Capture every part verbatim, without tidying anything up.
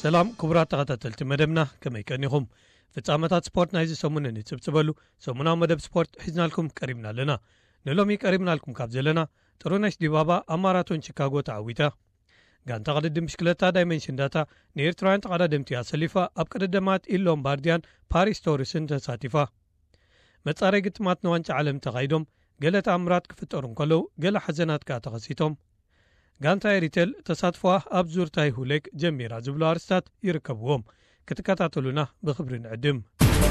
ሰላም ክቡራት ተኸታተልቲ መደብና ከመይ ቀኒኹም ፍጻመታት ስፖርት ናይዚ ሰሙንን ይጽብጽበሉ ሰሙናዊ መደብ ስፖርት ሒዝናልኩም ቀሪብና ኣለና ንሎሚ ቀሪብናልኩም ካብ ዘለና ጥሩነሽ ዲባባ ኣብ ማራቶን ቺካጎ ተዓዊታ ጋንታ ቅድድም ብሽክለታ ዳይሜንሽን ዳታ ንኤርትራውያን ተቐዳደምቲ ኣሰሊፋ ኣብ ቀዳድማት ኢሎም ባርዲያን ፓሪስ ቶሪስን ተሳቲፋ መጻረይ ግጥማት ንዋንጫ ዓለም ተኻይዶም ገለ ተኣምራት ክፍጠሩ እንከለዉ ገለ ሓዘናት ከዓ ተኸሲቶም ጋንታ ኤሪቴል ተሳትፏ ኣብ ዙርታይ ሁሌክ ጀሚራ ዝብሉ ኣርስታት ይርከብዎም ክትከታተሉና ብኽብሪ ንዕድም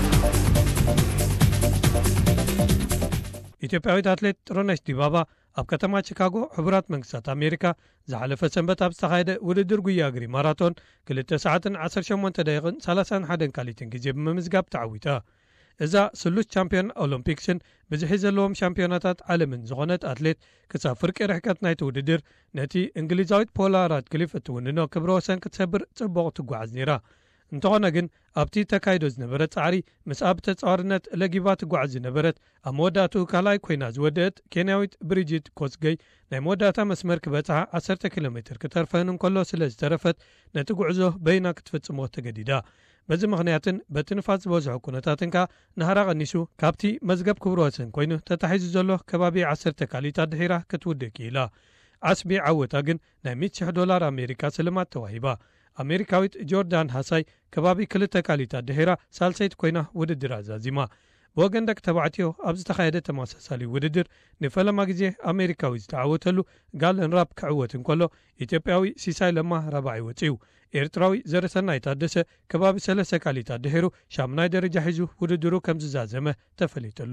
ኢትዮጵያዊት ኣትሌት ጥሩነሽ ዲባባ ኣብ ከተማ ቺካጎ ሕቡራት መንግስታት ኣሜሪካ ዝሓለፈ ሰንበት ኣብ ዝተኻየደ ውድድር ጉያ እግሪ ማራቶን ክልተ ሰዓትን ዓሰርተ ሸሞንተ ደቂቕን ሰላሳን ሓደን ካሊትን ግዜ ብምምዝጋብ ተዓዊታ እዛ ስሉስ ቻምፒዮን ኦሎምፒክስን ብዝሒ ዘለዎም ሻምፒዮናታት ዓለምን ዝኾነት ኣትሌት ክሳብ ፍርቂ ርሕቀት ናይቲ ውድድር ነቲ እንግሊዛዊት ፖላ ራድክሊፍ እትውንኖ ክብረ ወሰን ክትሰብር ጽቡቕ ትጓዓዝ ነይራ እንተኾነ ግን ኣብቲ ተካይዶ ዝነበረ ጻዕሪ ምስ ኣብ ተጻዋርነት ለጊባ ትጓዓዝ ዝነበረት ኣብ መወዳእቱ ካልኣይ ኮይና ዝወድአት ኬንያዊት ብሪጅት ኮስገይ ናይ መወዳእታ መስመር ክበጽሓ ዓሰርተ ኪሎ ሜትር ክተርፈን እንከሎ ስለ ዝተረፈት ነቲ ጉዕዞ በይና ክትፍጽሞ ተገዲዳ በዚ ምኽንያትን በቲ ንፋስ ዝበዝሖ ኩነታትን ከዓ ናህራ ቀኒሱ ካብቲ መዝገብ ክብረ ወሰን ኮይኑ ተታሒዙ ዘሎ ከባቢ ዓሰርተ ካሊት ኣድሒራ ክትውድቅ ኢላ ዓስቢ ዓወታ ግን ናይ ሚእቲ ሽሕ ዶላር ኣሜሪካ ስልማት ተዋሂባ ኣሜሪካዊት ጆርዳን ሃሳይ ከባቢ ክልተ ካሊት ኣድሒራ ሳልሰይቲ ኮይና ውድድር ኣዛዚማ ብወገን ደቂ ተባዕትዮ ኣብ ዝተኻየደ ተመሳሳሊ ውድድር ንፈለማ ግዜ ኣሜሪካዊ ዝተዓወተሉ ጋለን ራፕ ክዕወት እንከሎ ኢትዮጵያዊ ሲሳይ ለማ ራብዓይ ወፂኡ ኤርትራዊ ዘረሰናይ ታደሰ ከባቢ ሰለስተ ካሊት ኣድሒሩ ሻምናይ ደረጃ ሒዙ ውድድሩ ከም ዝዛዘመ ተፈሊጡሎ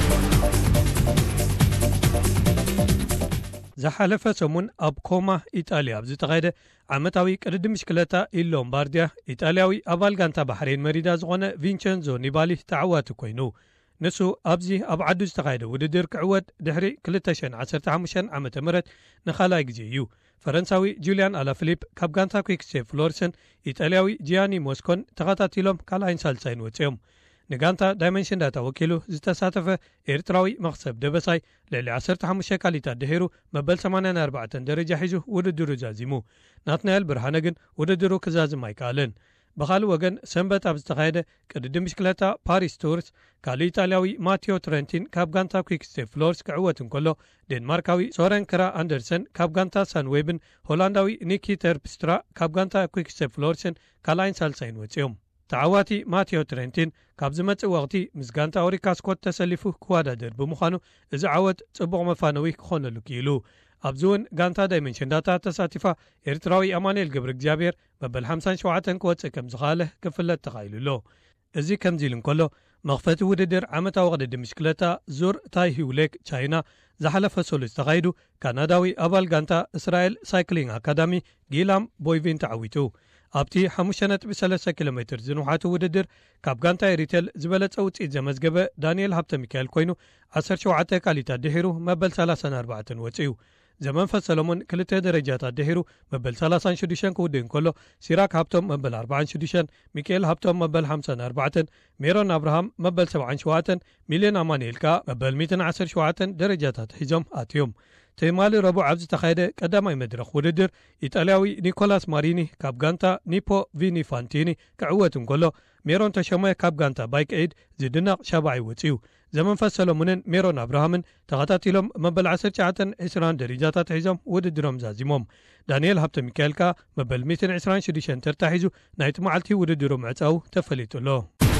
ዝሓለፈ ሰሙን ኣብ ኮማ ኢጣልያ ኣብ ዝተኻየደ ዓመታዊ ቅድድም ብሽክለታ ኢሎም ባርዲያ ኢጣልያዊ ኣባል ጋንታ ባሕሬን መሪዳ ዝኾነ ቪንቸንዞ ኒባሊ ተዓዋቲ ኮይኑ ንሱ ኣብዚ ኣብ ዓዱ ዝተኻየደ ውድድር ክዕወት ድሕሪ ክልተ ሽሕን ዓሰርተ ሓሙሽተ ዓመተ ምህረት ንኻልኣይ ግዜ እዩ ፈረንሳዊ ጁልያን ኣላፊሊፕ ካብ ጋንታ ኩዊክሴፕ ፍሎርሰን ኢጣልያዊ ጂያኒ ሞስኮን ተኸታቲሎም ካልኣይን ሳልሳይን ወፂኦም ንጋንታ ዳይሜንሽን ዳታ ወኪሉ ዝተሳተፈ ኤርትራዊ መኽሰብ ደበሳይ ልዕሊ ዓሰርተ ሓሙሽተ ካሊት ኣድሒሩ መበል ሰማንያን ኣርባዕተ ደረጃ ሒዙ ውድድሩ ዛዚሙ ናትናኤል ብርሃነ ግን ውድድሩ ክዛዝም ኣይከኣለን ብኻልእ ወገን ሰንበት ኣብ ዝተኻየደ ቅድድም ብሽክለታ ፓሪስ ቱርስ ካልእ ኢጣልያዊ ማቴዮ ትረንቲን ካብ ጋንታ ኩዊክሴፕ ፍሎርስ ክዕወት እንከሎ ዴንማርካዊ ሶረን ክራ ኣንደርሰን ካብ ጋንታ ሳንዌብን ሆላንዳዊ ኒኪ ተርፕስትራ ካብ ጋንታ ኩዊክሴፕ ፍሎርስን ካልኣይን ሳልሳይን ወፂኦም ተዓዋቲ ማቴዮ ትረንቲን ካብ ዝመጽእ ወቕቲ ምስ ጋንታ ኦሪካ ስኮት ተሰሊፉ ክዋዳደር ብምዃኑ እዚ ዓወት ጽቡቕ መፋነዊ ክኾነሉ ክኢሉ ኣብዚ እውን ጋንታ ዳይሜንሽን ዳታ ተሳቲፋ ኤርትራዊ ኣማኑኤል ገብረ እግዚኣብሔር መበል ሓምሳን ሸውዓተን ክወፅእ ከም ዝኽኣለ ክፍለጥ ተኻኢሉሎ እዚ ከምዚ ኢሉ እንከሎ መኽፈቲ ውድድር ዓመታዊ ቅድድም ብሽክለታ ዙር ታይ ሁሌክ ቻይና ዝሓለፈ ሰሉስ ተኻይዱ ካናዳዊ ኣባል ጋንታ እስራኤል ሳይክሊንግ ኣካዳሚ ጊላም ቦይቪን ተዓዊቱ ኣብቲ ሓሙሽተ ነጥቢ ሰለስተ ኪሎ ሜትር ዝንውሓቱ ውድድር ካብ ጋንታ ኤሪቴል ዝበለጸ ውፅኢት ዘመዝገበ ዳንኤል ሃብተ ሚካኤል ኮይኑ ዓሰርተ ሸውዓተ ካሊት ኣድሒሩ መበል ሰላሳን ኣርባዕተን ወፂኡ ዘመንፈስ ሰሎሞን ክልተ ደረጃታት ኣድሒሩ መበል ሰላሳን ሽዱሽተን ክውድእ እንከሎ ሲራክ ሃብቶም መበል ኣርባዓን ሽዱሽተን ሚካኤል ሃብቶም መበል ሓምሳን ኣርባዕተን ሜሮን ኣብርሃም መበል ሰብዓን ሸውዓተን ሚልዮን ኣማኑኤል ከዓ መበል ሚእትን ዓሰርተ ሸውዓተን ደረጃታት ሒዞም ኣትዮም ተማሊ ረቡዕ ኣብ ዝተኻየደ ቀዳማይ መድረኽ ውድድር ኢጣልያዊ ኒኮላስ ማሪኒ ካብ ጋንታ ኒፖ ቪኒ ፋንቲኒ ክዕወት እንከሎ ሜሮን ተሸመ ካብ ጋንታ ባይክኤድ ዝድነቕ ሻባዓይ ወፂኡ ዘመንፈስ ሰሎሞንን ሜሮን ኣብርሃምን ተኸታቲሎም መበል ዓሰርተ ትሽዓተን ዒስራን ደረጃታት ሒዞም ውድድሮም ዛዚሞም ዳንኤል ሃብተ ሚካኤል ከዓ መበል ሚእትን ዒስራን ሽዱሽተን ተርታ ሒዙ ናይቲ መዓልቲ ውድድሮ ምዕጻው ተፈሊጡሎ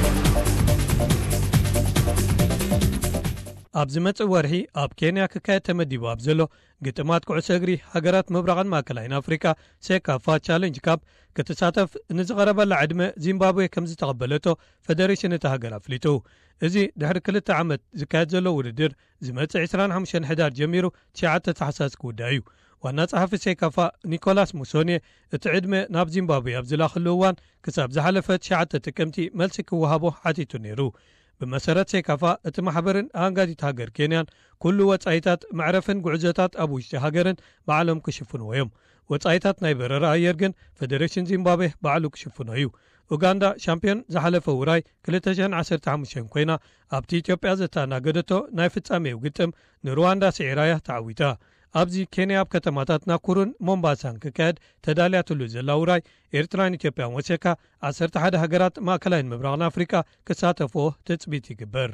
ኣብ ዝመጽእ ወርሒ ኣብ ኬንያ ክካየድ ተመዲቡ ኣብ ዘሎ ግጥማት ኩዕሶ እግሪ ሃገራት ምብራቕን ማእከላይን ኣፍሪካ ሴካፋ ቻሌንጅ ካፕ ክትሳተፍ ንዝቐረበላ ዕድመ ዚምባብዌ ከም ዝተቐበለቶ ፌደሬሽን እቲ ሃገር ኣፍሊጡ እዚ ድሕሪ ክልተ ዓመት ዝካየድ ዘሎ ውድድር ዝመጽእ ዒስራን ሓሙሽተ ሕዳር ጀሚሩ ትሽዓተ ታሕሳስ ክውዳእ እዩ ዋና ጸሓፊ ሴካፋ ኒኮላስ ሙሶኔ እቲ ዕድመ ናብ ዚምባብዌ ኣብ ዝላኽሉ እዋን ክሳብ ዝሓለፈ ትሽዓተ ጥቅምቲ መልሲ ክወሃቦ ሓቲቱ ነይሩ ብመሰረት ሴካፋ እቲ ማሕበርን ኣንጋዲት ሃገር ኬንያን ኩሉ ወጻኢታት መዕረፍን ጉዕዞታት ኣብ ውሽጢ ሃገርን ባዕሎም ክሽፍንዎ እዮም ወጻኢታት ናይ በረራ ኣየር ግን ፌደሬሽን ዚምባብዌ ባዕሉ ክሽፍኖ እዩ ኡጋንዳ ሻምፒዮን ዝሓለፈ ውራይ ክልተ ሽሕን ዓሰርተ ሓሙሽተ ኮይና ኣብቲ ኢትዮጵያ ዘተኣናገደቶ ናይ ፍጻሜው ግጥም ንሩዋንዳ ስዒራያ ተዓዊታ ኣብዚ ኬንያ ኣብ ከተማታት ናኩሩን ሞምባሳን ክካየድ ተዳልያትሉ ዘላ ውራይ ኤርትራን ኢትዮጵያን ወሴካ ዓሰርተ ሓደ ሃገራት ማእከላይን ምብራቕን ኣፍሪቃ ክሳተፍዎ ተፅቢት ይግበር።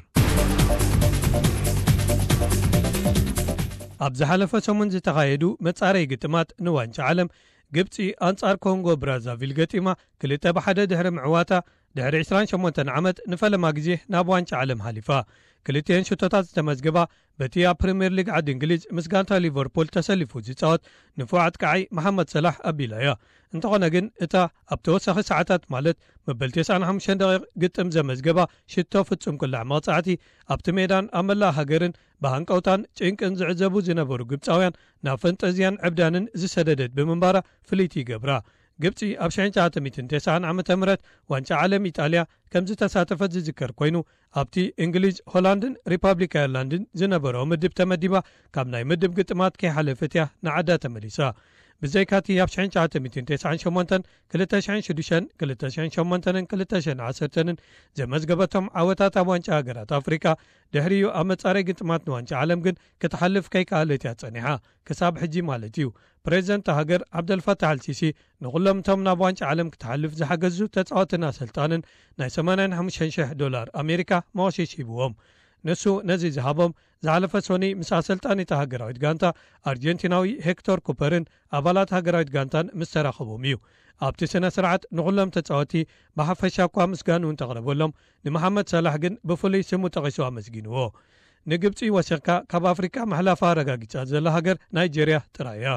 ኣብ ዝሓለፈ ሰሙን ዝተኻየዱ መጻረይ ግጥማት ንዋንጫ ዓለም ግብፂ ኣንጻር ኮንጎ ብራዛቪል ገጢማ ክልተ ብሓደ ድሕሪ ምዕዋታ ድሕሪ عشرين وثمانية ዓመት ንፈለማ ግዜ ናብ ዋንጫ ዓለም ሓሊፋ ክልቲአን ሽቶታት ዝተመዝገባ በቲ ኣብ ፕሪምየር ሊግ ዓዲ እንግሊዝ ምስ ጋንታ ሊቨርፑል ተሰሊፉ ዝፃወት ንፉዓት ከዓይ መሐመድ ሰላሕ ኣቢላያ እንተኾነ ግን እታ ኣብ ተወሳኺ ሰዓታት ማለት መበል تسعة وخمسين ደቂቕ ግጥም ዘመዝገባ ሽቶ ፍጹም ቅላዕ መቕጻዕቲ ኣብቲ ሜዳን ኣብ መላእ ሃገርን ብሃንቀውታን ጭንቅን ዝዕዘቡ ዝነበሩ ግብፃውያን ናብ ፈንጠዝያን ዕብዳንን ዝሰደደት ብምንባራ ፍልይቲ ይገብራ። ግብፂ ኣብ ألف وتسعمائة وتسعين ዓመተ ምህረት ዋንጫ ዓለም ኢጣልያ ከም ዝተሳተፈት ዝዝከር ኮይኑ ኣብቲ እንግሊዝ ሆላንድን ሪፐብሊክ አየርላንድን ዝነበረው ምድብ ተመዲባ ካብ ናይ ምድብ ግጥማት ከይሓለፈት እያ ንዓዳ ተመሊሳ። ብዘይካቲ ኣብ ألف وتسعمائة وتسعين وثمانية ألف وشديشة ألف وشديشة ثمانية ألف وعشرة ዘመዝገበቶም ዓወታት ኣብ ዋንጫ ሃገራት ኣፍሪካ ድሕሪኡ ኣብ መጻረይ ግጥማት ንዋንጫ ዓለም ግን ክትሓልፍ ከይከኣለት እያ ጸኒሓ ክሳብ ሕጂ ማለት እዩ። ፕሬዚደንት ሃገር ዓብደልፈታሕ አልሲሲ ንኹሎም እቶም ናብ ዋንጫ ዓለም ክትሓልፍ ዝሓገዙ ተጻወትና ስልጣንን ናይ ሰማንያ وخمسة آلاف ዶላር ኣሜሪካ መዋሸሽ ሂብዎም። ንሱ ነዚ ዝሃቦም ዝሓለፈ ሶኒ ምስ ኣሰልጣኒት ሃገራዊት ጋንታ ኣርጀንቲናዊ ሄክቶር ኩፐርን ኣባላት ሃገራዊት ጋንታን ምስ ተራኸቦም እዩ። ኣብቲ ስነ ስርዓት ንኹሎም ተጻወቲ ብሓፈሻ እኳ ምስጋኑ እንተቕረበሎም ንመሐመድ ሰላሕ ግን ብፍሉይ ስሙ ጠቒሱ ኣመስጊንዎ። ንግብፂ ወሲኽካ ካብ ኣፍሪካ መሕላፋ ረጋጊጻ ዘላ ሃገር ናይጀርያ ጥራያ።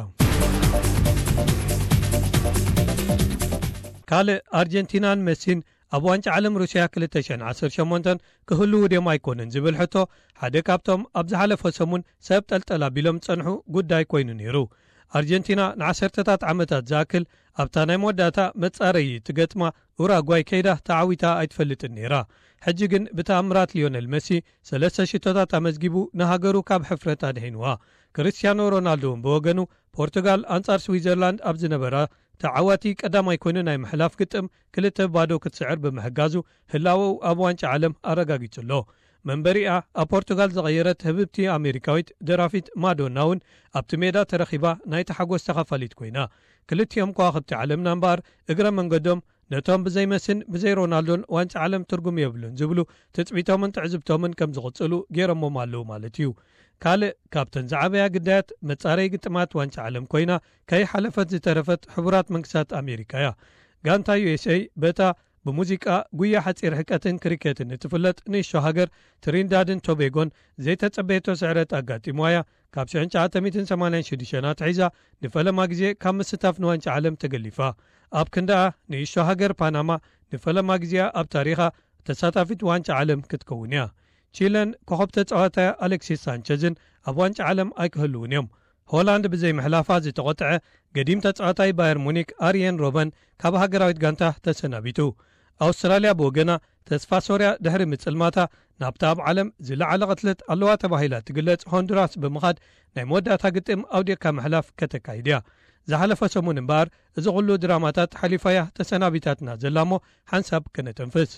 ካልእ ኣርጀንቲናን መሲን ኣብ ዋንጫ ዓለም ሩስያ ألف وعشرين وثمانية ክህልው ደማ ኣይኮነን ዝብል ሕቶ ሓደ ካብቶም ኣብ ዝሓለፈ ሰሙን ሰብ ጠልጠላ ቢሎም ጸንሑ ጉዳይ ኮይኑ ነይሩ። ኣርጀንቲና ንዓሰርተታት ዓመታት ዝኣክል ኣብታ ናይ መወዳእታ መጻረይ ትገጥማ ኡራጓይ ከይዳ ተዓዊታ ኣይትፈልጥን ነይራ። ሕጂ ግን ብተኣምራት ሊዮነል መሲ ሰለስተ ሽቶታት ኣመዝጊቡ ንሃገሩ ካብ ሕፍረት ኣድሒንዋ። ክርስቲያኖ ሮናልዶ ብወገኑ ፖርቱጋል አንጻር ስዊዘርላንድ ኣብ ዝነበራ ተዓዋቲ ቀዳማይ ኮይኑ ናይ ምሕላፍ ግጥም ክልተ ባዶ ክትስዕር ብምሕጋዙ ህላወው ኣብ ዋንጫ ዓለም ኣረጋጊጹሎ። መንበሪኣ ኣብ ፖርቱጋል ዝቐየረት ህብብቲ ኣሜሪካዊት ደራፊት ማዶና እውን ኣብቲ ሜዳ ተረኺባ ናይ ተሓጎስ ተኻፋሊት ኮይና ክልቲኦም ከዋኽብቲ ዓለምና እምበር እግረ መንገዶም ነቶም ብዘይመስን ብዘይ ሮናልዶን ዋንጫ ዓለም ትርጉም የብሉን ዝብሉ ትፅቢቶምን ትዕዝብቶምን ከም ዝቕጽሉ ገይሮሞም ኣለዉ ማለት እዩ። ካልእ ካብተን ዝዓበያ ግዳያት መጻረይ ግጥማት ዋንጫ ዓለም ኮይና ከይሓለፈት ዝተረፈት ሕቡራት መንግስታት ኣሜሪካ እያ። ጋንታ ዩኤስኤ በታ ብሙዚቃ ጉያ ሓፂር ሕቀትን ክሪኬትን እትፍለጥ ንእሽቶ ሃገር ትሪንዳድን ቶቤጎን ዘይተጸበየቶ ስዕረት ኣጋጢሞያ ካብ ألف وتسعمائة وثمانية وثمانين ኣትሒዛ ንፈለማ ግዜ ካብ ምስታፍ ንዋንጫ ዓለም ተገሊፋ። ኣብ ክንደኣ ንእሽቶ ሃገር ፓናማ ንፈለማ ግዜ ኣብ ታሪኻ ተሳታፊት ዋንጫ ዓለም ክትከውን እያ። ቺለን ኮኸብ ተጻዋታ ኣሌክሲስ ሳንቸዝን ኣብ ዋንጫ ዓለም ኣይክህልውን እዮም። ሆላንድ ብዘይ ምሕላፋ ዝተቆጥዐ ገዲም ተጻዋታይ ባየር ሙኒክ ኣርየን ሮበን ካብ ሃገራዊት ጋንታ ተሰናቢቱ። ኣውስትራልያ ብወገና ተስፋ ሶርያ ድሕሪ ምጽልማታ ናብታ ኣብ ዓለም ዝለዓለ ቅትለት ኣለዋ ተባሂላ ትግለጽ ሆንዱራስ ብምኻድ ናይ መወዳእታ ግጥም ኣውዴካ ምሕላፍ ከተካይድያ። ዝሓለፈ ሰሙን እምበር እዚ ኩሉ ድራማታት ሓሊፋያ ተሰናቢታትና ዘላሞ ሓንሳብ ከነተንፍስ።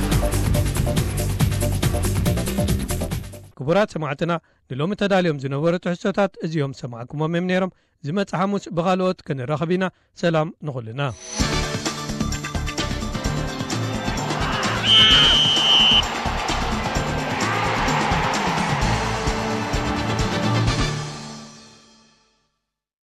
ክቡራት ሰማዕትና ንሎሚ ተዳልዮም ዝነበሩ ትሕዝቶታት እዚኦም ሰማዕኩሞም እዮም ነይሮም። ዝመጽእ ሐሙስ ብኻልኦት ክንራኸብ ኢና። ሰላም ንኹልና።